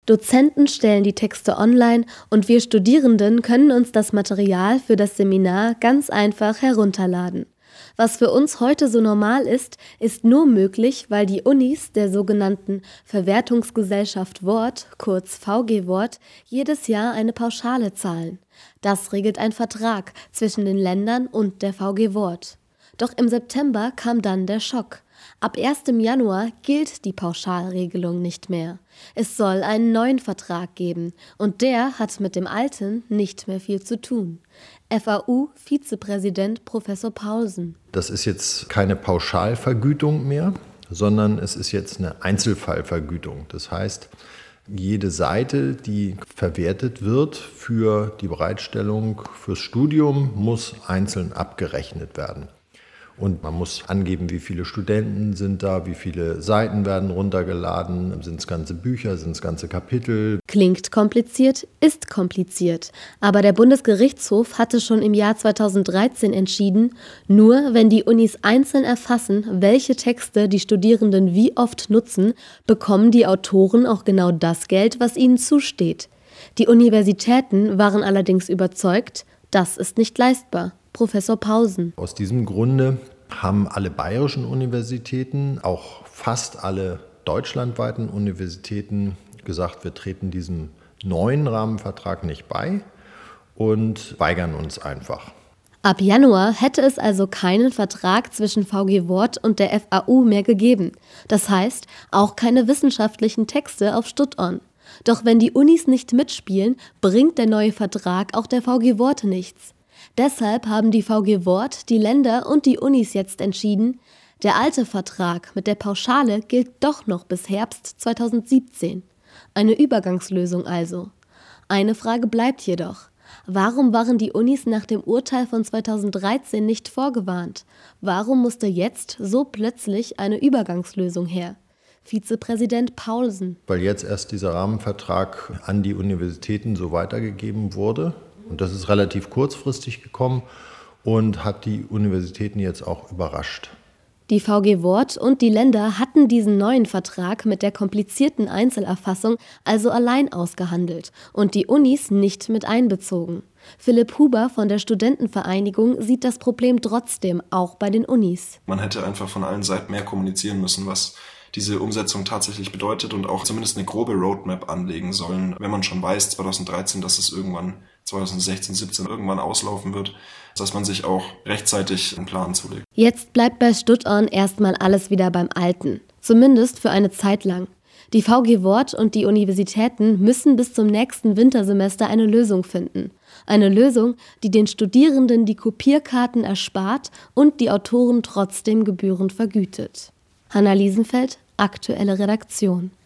Dozenten stellen die Texte online und wir Studierenden können uns das Material für das Seminar ganz einfach herunterladen. Was für uns heute so normal ist, ist nur möglich, weil die Unis der sogenannten Verwertungsgesellschaft Wort, kurz VG Wort, jedes Jahr eine Pauschale zahlen. Das regelt ein Vertrag zwischen den Ländern und der VG Wort. Doch im September kam dann der Schock. Ab 1. Januar gilt die Pauschalregelung nicht mehr. Es soll einen neuen Vertrag geben und der hat mit dem alten nicht mehr viel zu tun. FAU-Vizepräsident Professor Paulsen. Das ist jetzt keine Pauschalvergütung mehr, sondern es ist jetzt eine Einzelfallvergütung. Das heißt, jede Seite, die verwertet wird für die Bereitstellung fürs Studium, muss einzeln abgerechnet werden. Und man muss angeben, wie viele Studenten sind da, wie viele Seiten werden runtergeladen, sind es ganze Bücher, sind es ganze Kapitel. Klingt kompliziert, ist kompliziert. Aber der Bundesgerichtshof hatte schon im Jahr 2013 entschieden, nur wenn die Unis einzeln erfassen, welche Texte die Studierenden wie oft nutzen, bekommen die Autoren auch genau das Geld, was ihnen zusteht. Die Universitäten waren allerdings überzeugt, das ist nicht leistbar. Professor Paulsen. Aus diesem Grunde haben alle bayerischen Universitäten, auch fast alle deutschlandweiten Universitäten gesagt, wir treten diesem neuen Rahmenvertrag nicht bei und weigern uns einfach. Ab Januar hätte es also keinen Vertrag zwischen VG Wort und der FAU mehr gegeben. Das heißt, auch keine wissenschaftlichen Texte auf StudOn. Doch wenn die Unis nicht mitspielen, bringt der neue Vertrag auch der VG Wort nichts. Deshalb haben die VG Wort, die Länder und die Unis jetzt entschieden, der alte Vertrag mit der Pauschale gilt doch noch bis Herbst 2017. Eine Übergangslösung also. Eine Frage bleibt jedoch. Warum waren die Unis nach dem Urteil von 2013 nicht vorgewarnt? Warum musste jetzt so plötzlich eine Übergangslösung her? Vizepräsident Paulsen. Weil jetzt erst dieser Rahmenvertrag an die Universitäten so weitergegeben wurde. Und das ist relativ kurzfristig gekommen und hat die Universitäten jetzt auch überrascht. Die VG Wort und die Länder hatten diesen neuen Vertrag mit der komplizierten Einzelerfassung also allein ausgehandelt und die Unis nicht mit einbezogen. Philipp Huber von der Studentenvereinigung sieht das Problem trotzdem auch bei den Unis. Man hätte einfach von allen Seiten mehr kommunizieren müssen, was diese Umsetzung tatsächlich bedeutet und auch zumindest eine grobe Roadmap anlegen sollen, wenn man schon weiß 2013, dass es irgendwann 2016, 17 irgendwann auslaufen wird, dass man sich auch rechtzeitig einen Plan zulegt. Jetzt bleibt bei StudOn erstmal alles wieder beim Alten, zumindest für eine Zeit lang. Die VG Wort und die Universitäten müssen bis zum nächsten Wintersemester eine Lösung finden. Eine Lösung, die den Studierenden die Kopierkarten erspart und die Autoren trotzdem gebührend vergütet. Hanna Liesenfeld, aktuelle Redaktion.